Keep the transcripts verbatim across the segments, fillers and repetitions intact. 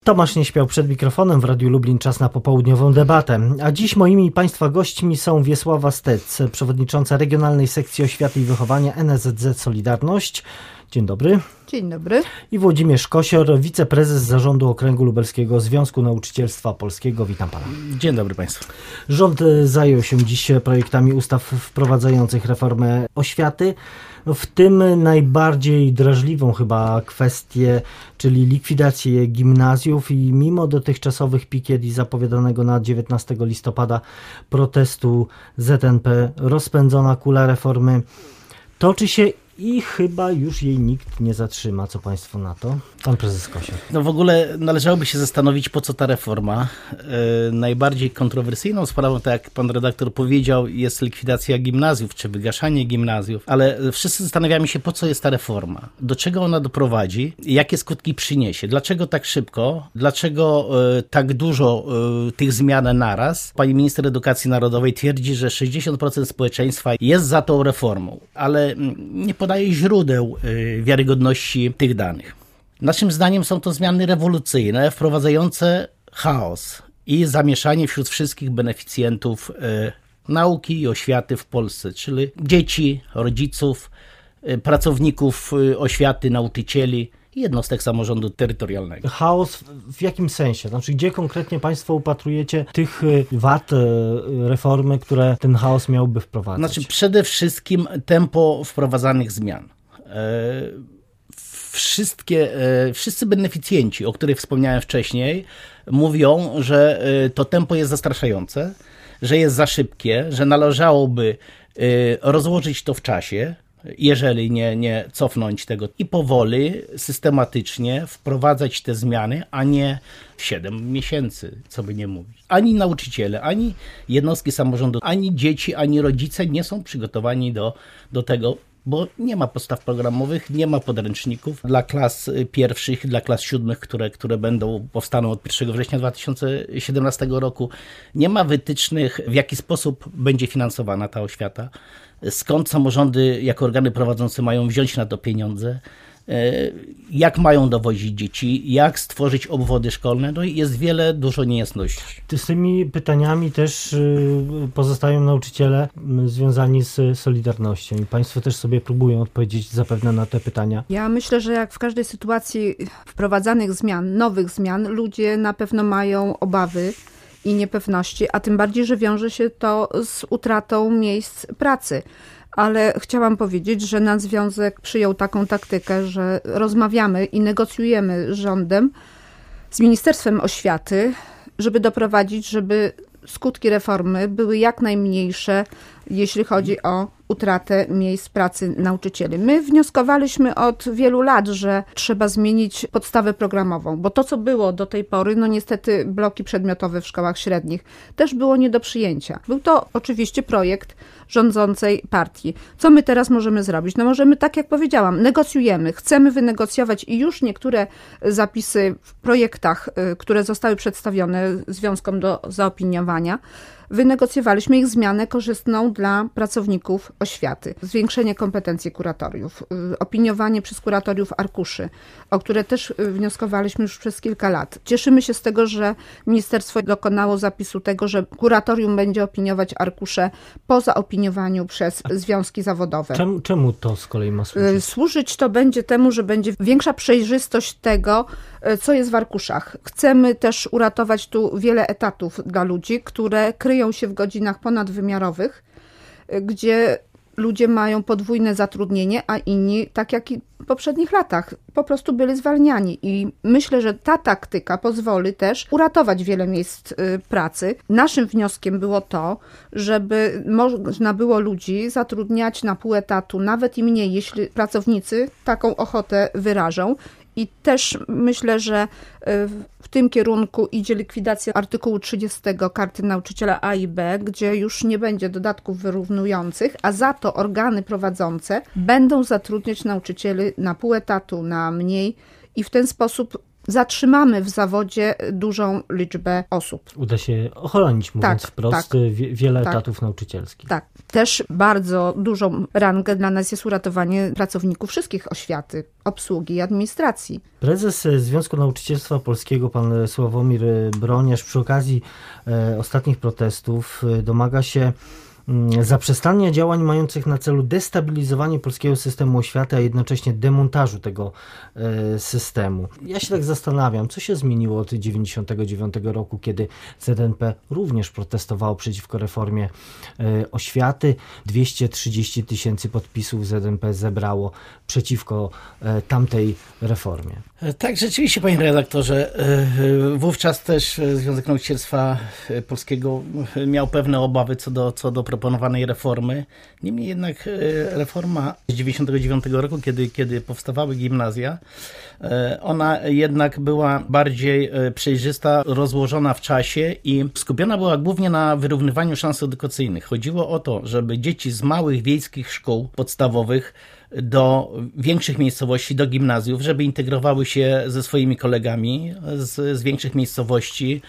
Tomasz nie śpiał przed mikrofonem w Radiu Lublin, czas na popołudniową debatę. A dziś moimi i Państwa gośćmi są Wiesława Stec, przewodnicząca Regionalnej Sekcji Oświaty i Wychowania N S Z Z Solidarność. Dzień dobry. Dzień dobry. I Włodzimierz Kosior, wiceprezes Zarządu Okręgu Lubelskiego Związku Nauczycielstwa Polskiego. Witam pana. Dzień dobry państwu. Rząd zajął się dziś projektami ustaw wprowadzających reformę oświaty. W tym najbardziej drażliwą chyba kwestię, czyli likwidację gimnazjów, i mimo dotychczasowych pikiet i zapowiadanego na dziewiętnastego listopada protestu Z N P rozpędzona kula reformy toczy się i chyba już jej nikt nie zatrzyma. Co państwo na to? Pan prezes Kosior. No w ogóle należałoby się zastanowić, po co ta reforma. Yy, najbardziej kontrowersyjną sprawą, tak jak pan redaktor powiedział, jest likwidacja gimnazjów, czy wygaszanie gimnazjów, ale wszyscy zastanawiamy się, po co jest ta reforma, do czego ona doprowadzi, jakie skutki przyniesie, dlaczego tak szybko, dlaczego yy, tak dużo yy, tych zmian naraz. Pani minister edukacji narodowej twierdzi, że sześćdziesiąt procent społeczeństwa jest za tą reformą, ale yy, nie podaje źródeł yy, wiarygodności tych danych. Naszym zdaniem są to zmiany rewolucyjne, wprowadzające chaos i zamieszanie wśród wszystkich beneficjentów e, nauki i oświaty w Polsce, czyli dzieci, rodziców, e, pracowników e, oświaty, nauczycieli i jednostek samorządu terytorialnego. Chaos w jakim sensie? Znaczy, gdzie konkretnie państwo upatrujecie tych wad reformy, które ten chaos miałby wprowadzać? Znaczy, przede wszystkim tempo wprowadzanych zmian. E, Wszystkie, wszyscy beneficjenci, o których wspomniałem wcześniej, mówią, że to tempo jest zastraszające, że jest za szybkie, że należałoby rozłożyć to w czasie, jeżeli nie, nie cofnąć tego, i powoli, systematycznie wprowadzać te zmiany, a nie siedem miesięcy, co by nie mówić. Ani nauczyciele, ani jednostki samorządu, ani dzieci, ani rodzice nie są przygotowani do, do tego, bo nie ma podstaw programowych, nie ma podręczników dla klas pierwszych, dla klas siódmych, które, które będą, powstaną od pierwszego września dwa tysiące siedemnastego roku. Nie ma wytycznych, w jaki sposób będzie finansowana ta oświata, skąd samorządy jako organy prowadzące mają wziąć na to pieniądze, jak mają dowozić dzieci, jak stworzyć obwody szkolne. No i jest wiele, dużo niejasności. Z tymi pytaniami też pozostają nauczyciele związani z Solidarnością i państwo też sobie próbują odpowiedzieć zapewne na te pytania. Ja myślę, że jak w każdej sytuacji wprowadzanych zmian, nowych zmian, ludzie na pewno mają obawy i niepewności, a tym bardziej, że wiąże się to z utratą miejsc pracy. Ale chciałam powiedzieć, że nasz związek przyjął taką taktykę, że rozmawiamy i negocjujemy z rządem, z Ministerstwem Oświaty, żeby doprowadzić, żeby skutki reformy były jak najmniejsze, jeśli chodzi o utratę miejsc pracy nauczycieli. My wnioskowaliśmy od wielu lat, że trzeba zmienić podstawę programową, bo to, co było do tej pory, no niestety bloki przedmiotowe w szkołach średnich, też było nie do przyjęcia. Był to oczywiście projekt rządzącej partii. Co my teraz możemy zrobić? No możemy, tak jak powiedziałam, negocjujemy, chcemy wynegocjować i już niektóre zapisy w projektach, które zostały przedstawione związkom do zaopiniowania, wynegocjowaliśmy ich zmianę korzystną dla pracowników oświaty. Zwiększenie kompetencji kuratoriów, opiniowanie przez kuratoriów arkuszy, o które też wnioskowaliśmy już przez kilka lat. Cieszymy się z tego, że ministerstwo dokonało zapisu tego, że kuratorium będzie opiniować arkusze po zaopiniowaniu przez związki zawodowe. Czemu, czemu to z kolei ma służyć? Służyć to będzie temu, że będzie większa przejrzystość tego, co jest w arkuszach. Chcemy też uratować tu wiele etatów dla ludzi, które kryją się w godzinach ponadwymiarowych, gdzie ludzie mają podwójne zatrudnienie, a inni, tak jak i w poprzednich latach, po prostu byli zwalniani. I myślę, że ta taktyka pozwoli też uratować wiele miejsc pracy. Naszym wnioskiem było to, żeby można było ludzi zatrudniać na pół etatu, nawet i mniej, jeśli pracownicy taką ochotę wyrażą. I też myślę, że w tym kierunku idzie likwidacja artykułu trzydziestego Karty Nauczyciela A i B, gdzie już nie będzie dodatków wyrównujących, a za to organy prowadzące będą zatrudniać nauczycieli na pół etatu, na mniej i w ten sposób zatrzymamy w zawodzie dużą liczbę osób. Uda się ochronić, mówiąc tak, wprost, tak, wie, wiele tak, etatów nauczycielskich. Tak. Też bardzo dużą rangę dla nas jest uratowanie pracowników wszystkich oświaty, obsługi i administracji. Prezes Związku Nauczycielstwa Polskiego, pan Sławomir Broniarz, przy okazji e, ostatnich protestów e, domaga się zaprzestania działań mających na celu destabilizowanie polskiego systemu oświaty, a jednocześnie demontażu tego e, systemu. Ja się tak zastanawiam, co się zmieniło od dziewięćdziesiątego dziewiątego roku, kiedy Z N P również protestowało przeciwko reformie e, oświaty. dwieście trzydzieści tysięcy podpisów Z N P zebrało przeciwko e, tamtej reformie. Tak, rzeczywiście, panie redaktorze, wówczas też Związek Nauczycielstwa Polskiego miał pewne obawy co do, co do proponowanej reformy. Niemniej jednak reforma z dziewięćdziesiątego dziewiątego roku, kiedy, kiedy powstawały gimnazja, ona jednak była bardziej przejrzysta, rozłożona w czasie i skupiona była głównie na wyrównywaniu szans edukacyjnych. Chodziło o to, żeby dzieci z małych wiejskich szkół podstawowych do większych miejscowości, do gimnazjów, żeby integrowały się ze swoimi kolegami z, z większych miejscowości,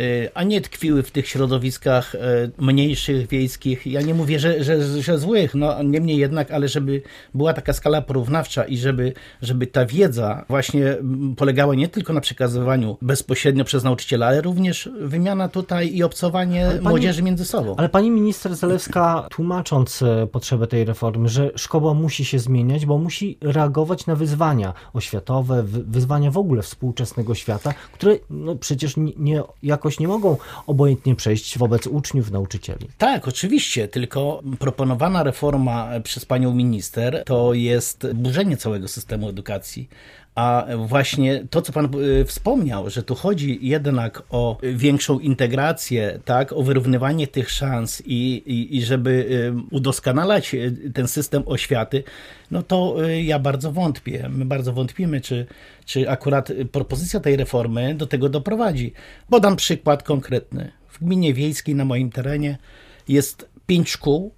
a nie tkwiły w tych środowiskach mniejszych, wiejskich. Ja nie mówię, że, że, że złych, no niemniej jednak, ale żeby była taka skala porównawcza i żeby, żeby ta wiedza właśnie polegała nie tylko na przekazywaniu bezpośrednio przez nauczyciela, ale również wymiana tutaj i obcowanie pani, młodzieży między sobą. Ale pani minister Zalewska, tłumacząc potrzebę tej reformy, że szkoła musi się zmieniać, bo musi reagować na wyzwania oświatowe, wyzwania w ogóle współczesnego świata, które no, przecież nie, nie, jakoś nie mogą obojętnie przejść wobec uczniów, nauczycieli. Tak, oczywiście, tylko proponowana reforma przez panią minister to jest burzenie całego systemu edukacji. A właśnie to, co pan wspomniał, że tu chodzi jednak o większą integrację, tak, o wyrównywanie tych szans i, i, i żeby udoskonalać ten system oświaty, no to ja bardzo wątpię. My bardzo wątpimy, czy, czy akurat propozycja tej reformy do tego doprowadzi. Podam przykład konkretny. W gminie wiejskiej na moim terenie jest pięć szkół,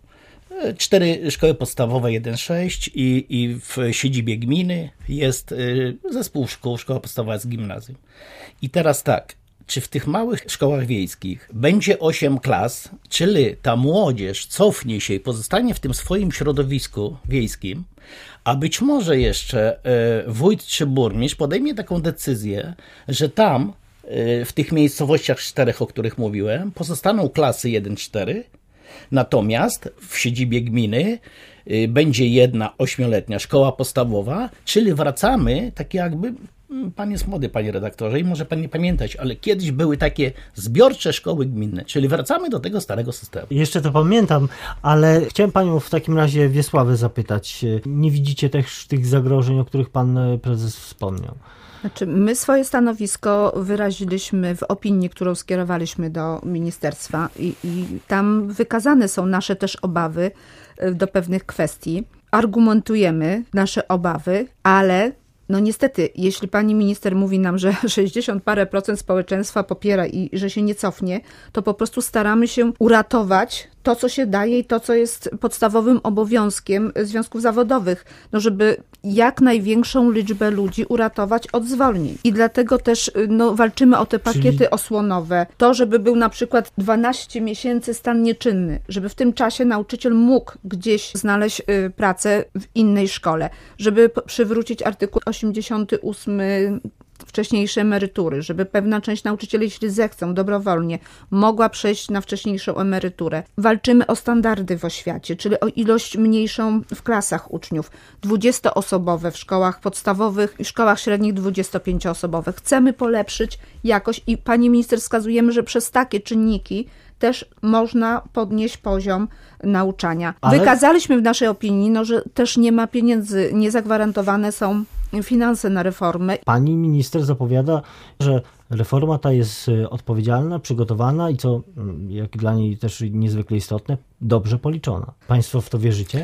cztery szkoły podstawowe, jeden sześć i, i w siedzibie gminy jest zespół szkół, szkoła podstawowa z gimnazjum. I teraz tak, czy w tych małych szkołach wiejskich będzie osiem klas, czyli ta młodzież cofnie się i pozostanie w tym swoim środowisku wiejskim, a być może jeszcze wójt czy burmistrz podejmie taką decyzję, że tam w tych miejscowościach czterech, o których mówiłem, pozostaną klasy jeden cztery, natomiast w siedzibie gminy będzie jedna ośmioletnia szkoła podstawowa, czyli wracamy, tak jakby, pan jest młody, panie redaktorze, i może pan nie pamiętać, ale kiedyś były takie zbiorcze szkoły gminne, czyli wracamy do tego starego systemu. Jeszcze to pamiętam, ale chciałem panią w takim razie Wiesławę zapytać, nie widzicie też tych zagrożeń, o których pan prezes wspomniał? Znaczy, my swoje stanowisko wyraziliśmy w opinii, którą skierowaliśmy do ministerstwa i, i tam wykazane są nasze też obawy do pewnych kwestii. Argumentujemy nasze obawy, ale no niestety, jeśli pani minister mówi nam, że sześćdziesiąt parę procent społeczeństwa popiera i że się nie cofnie, to po prostu staramy się uratować to, co się daje i to, co jest podstawowym obowiązkiem związków zawodowych, no żeby jak największą liczbę ludzi uratować od zwolnień. I dlatego też no, walczymy o te pakiety Czyli... osłonowe. To, żeby był na przykład dwanaście miesięcy stan nieczynny, żeby w tym czasie nauczyciel mógł gdzieś znaleźć y, pracę w innej szkole, żeby p- przywrócić artykuł osiemdziesiąty ósmy wcześniejsze emerytury, żeby pewna część nauczycieli, jeśli zechcą dobrowolnie, mogła przejść na wcześniejszą emeryturę. Walczymy o standardy w oświacie, czyli o ilość mniejszą w klasach uczniów, dwudziestoosobowe w szkołach podstawowych i szkołach średnich dwudziestopięcioosobowe. Chcemy polepszyć jakość i pani minister wskazujemy, że przez takie czynniki też można podnieść poziom nauczania. Ale... Wykazaliśmy w naszej opinii, no, że też nie ma pieniędzy, niezagwarantowane są finanse na reformę. Pani minister zapowiada, że reforma ta jest odpowiedzialna, przygotowana i co, jak dla niej też niezwykle istotne, dobrze policzona. Państwo w to wierzycie?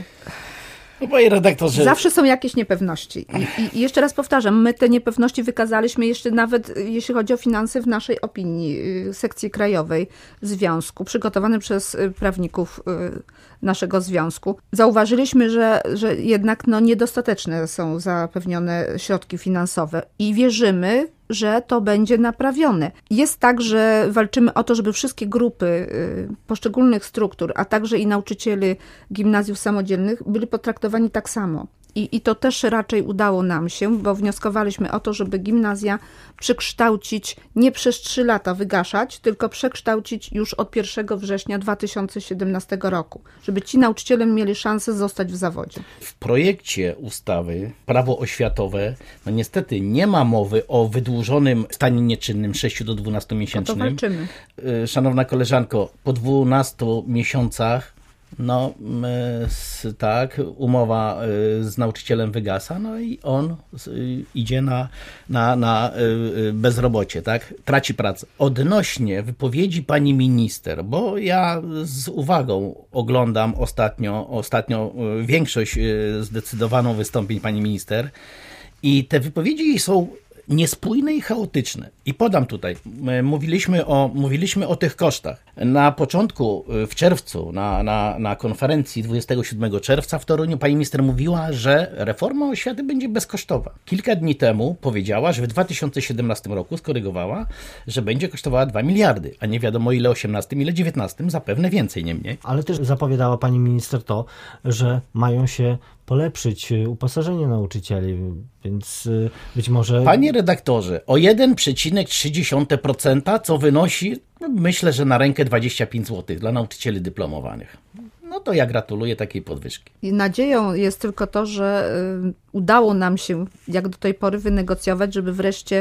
No, panie redaktorze... Zawsze są jakieś niepewności. I, I jeszcze raz powtarzam, my te niepewności wykazaliśmy jeszcze nawet, jeśli chodzi o finanse, w naszej opinii sekcji krajowej związku, przygotowanej przez prawników naszego związku. Zauważyliśmy, że, że jednak no, niedostateczne są zapewnione środki finansowe i wierzymy, że to będzie naprawione. Jest tak, że walczymy o to, żeby wszystkie grupy poszczególnych struktur, a także i nauczycieli gimnazjów samodzielnych byli potraktowani tak samo. I, I to też raczej udało nam się, bo wnioskowaliśmy o to, żeby gimnazja przekształcić, nie przez trzy lata wygaszać, tylko przekształcić już od pierwszego września dwa tysiące siedemnastego roku, żeby ci nauczyciele mieli szansę zostać w zawodzie. W projekcie ustawy Prawo oświatowe, no niestety nie ma mowy o wydłużonym stanie nieczynnym sześć do dwunastu miesięcznym. O to walczymy. Szanowna koleżanko, po dwunastu miesiącach No tak, umowa z nauczycielem wygasa, no i on idzie na, na, na bezrobocie, tak? Traci pracę. Odnośnie wypowiedzi pani minister, bo ja z uwagą oglądam ostatnio, ostatnio większość zdecydowaną wystąpień pani minister i te wypowiedzi są niespójne i chaotyczne. I podam tutaj. Mówiliśmy o, mówiliśmy o tych kosztach. Na początku, w czerwcu, na, na, na konferencji dwudziestego siódmego czerwca w Toruniu pani minister mówiła, że reforma oświaty będzie bezkosztowa. Kilka dni temu powiedziała, że w dwa tysiące siedemnastym roku skorygowała, że będzie kosztowała dwa miliardy, a nie wiadomo ile osiemnastym, ile dziewiętnastym, zapewne więcej, nie mniej. Ale też zapowiadała pani minister to, że mają się polepszyć uposażenie nauczycieli, więc być może... Panie redaktorze, o jeden przecinek trzy procent, co wynosi, myślę, że na rękę dwadzieścia pięć złotych dla nauczycieli dyplomowanych. No to ja gratuluję takiej podwyżki. I nadzieją jest tylko to, że udało nam się jak do tej pory wynegocjować, żeby wreszcie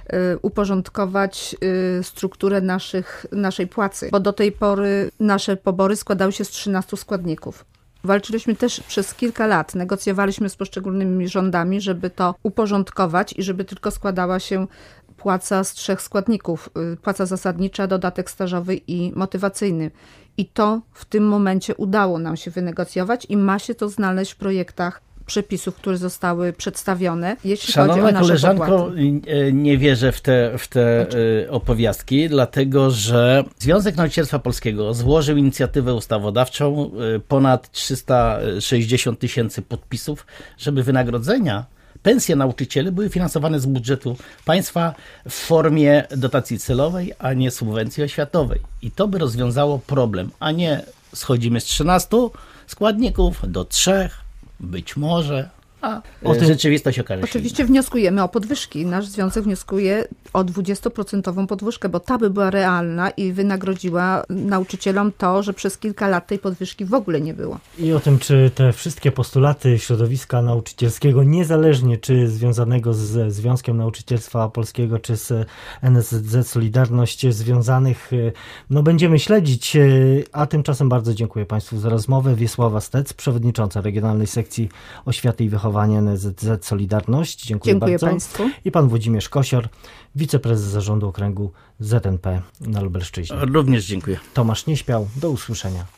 uporządkować strukturę naszych, naszej płacy, bo do tej pory nasze pobory składały się z trzynastu składników. Walczyliśmy też przez kilka lat, negocjowaliśmy z poszczególnymi rządami, żeby to uporządkować i żeby tylko składała się płaca z trzech składników. Płaca zasadnicza, dodatek stażowy i motywacyjny. I to w tym momencie udało nam się wynegocjować i ma się to znaleźć w projektach przepisów, które zostały przedstawione, jeśli Szanowna chodzi o nasze koleżanko, dopłaty. nie wierzę w te, w te opowiastki, dlatego że Związek Nauczycielstwa Polskiego złożył inicjatywę ustawodawczą, ponad trzysta sześćdziesiąt tysięcy podpisów, żeby wynagrodzenia, pensje nauczycieli były finansowane z budżetu państwa w formie dotacji celowej, a nie subwencji oświatowej. I to by rozwiązało problem, a nie schodzimy z trzynastu składników do trzech, być może, a o tym rzeczywistość okaże się. Oczywiście wnioskujemy o podwyżki. Nasz związek wnioskuje o dwudziestoprocentową podwyżkę, bo ta by była realna i wynagrodziła nauczycielom to, że przez kilka lat tej podwyżki w ogóle nie było. I o tym, czy te wszystkie postulaty środowiska nauczycielskiego, niezależnie czy związanego z Związkiem Nauczycielstwa Polskiego, czy z N S Z Solidarność związanych, no będziemy śledzić, a tymczasem bardzo dziękuję Państwu za rozmowę. Wiesława Stec, przewodnicząca Regionalnej Sekcji Oświaty i Wychowania N S Z Solidarność. Dziękuję, Dziękuję bardzo. Państwu. I pan Włodzimierz Kosior, wiceprezes zarządu okręgu Z N P na Lubelszczyźnie. Również dziękuję. Tomasz Nieśpiał, do usłyszenia.